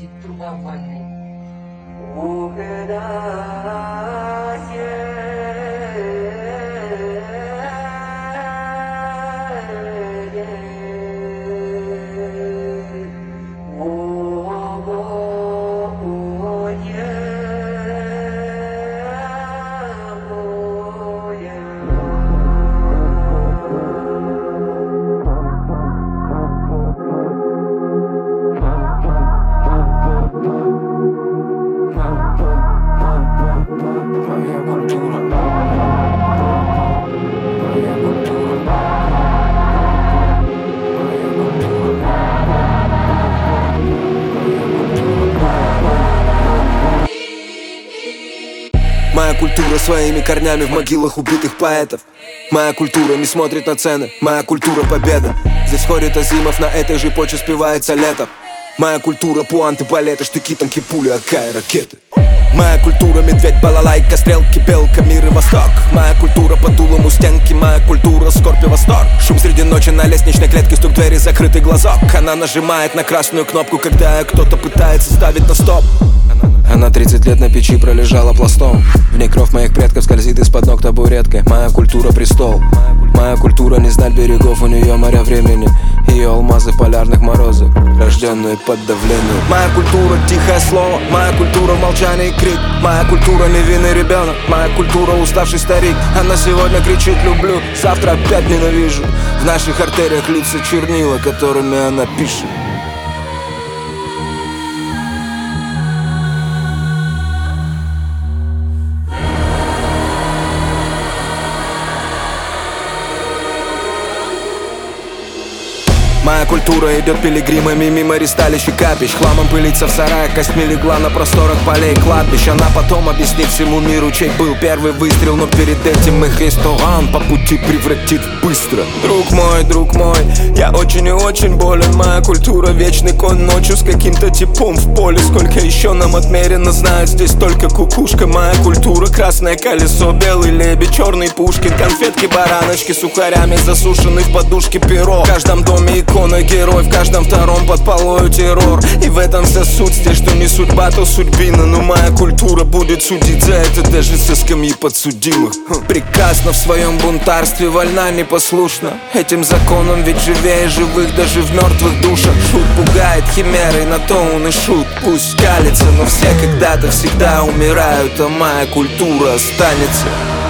будет труба в ванной. Моя культура своими корнями в могилах убитых поэтов. Моя культура не смотрит на цены, моя культура победа. Здесь ходит Азимов, на этой же почве спевается лето. Моя культура пуанты, балеты, штыки, танки, пули, АК и ракеты. Моя культура медведь, балалайка, стрелки, белка, мир и восток. Моя культура под дулом у стенки, моя культура скорбь и восторг. Шум среди ночи на лестничной клетке, стук двери, закрытый глазок. Она нажимает на красную кнопку, когда кто-то пытается ставить на стоп. Она 30 лет на печи пролежала пластом. В ней кровь моих предков скользит из-под ног табуреткой. Моя культура престол. Моя культура не знать берегов, у нее моря времени. Ее алмазы полярных морозов, рожденные под давлением. Моя культура тихое слово, моя культура молчание и крик. Моя культура невинный ребенок, моя культура уставший старик. Она сегодня кричит люблю, завтра опять ненавижу. В наших артериях лица чернила, которыми она пишет. Моя культура идет пилигримами мимо ристалищ и капищ. Хламом пылится в сараях, костьми легла на просторах полей кладбищ. Она потом объяснит всему миру, чей был первый выстрел. Но перед этим их ресторан по пути превратит быстро. Друг мой, я очень и очень болен. Моя культура вечный конь ночью с каким-то типом в поле. Сколько еще нам отмерено, знает здесь только кукушка. Моя культура красное колесо, белый лебедь, черный Пушкин. Конфетки, бараночки, сухарями засушенные в подушке перо. В каждом доме икона герой, в каждом втором под полою террор. И в этом вся суть, здесь что не судьба, то судьбина. Но моя культура будет судить за это даже со скамьи подсудимых. Прекрасно в своем бунтарстве, вольна непослушна этим законам, ведь живее живых даже в мертвых душах. Шут пугает химерой, на то он и шут. Пусть калится, но все когда-то всегда умирают, а моя культура останется.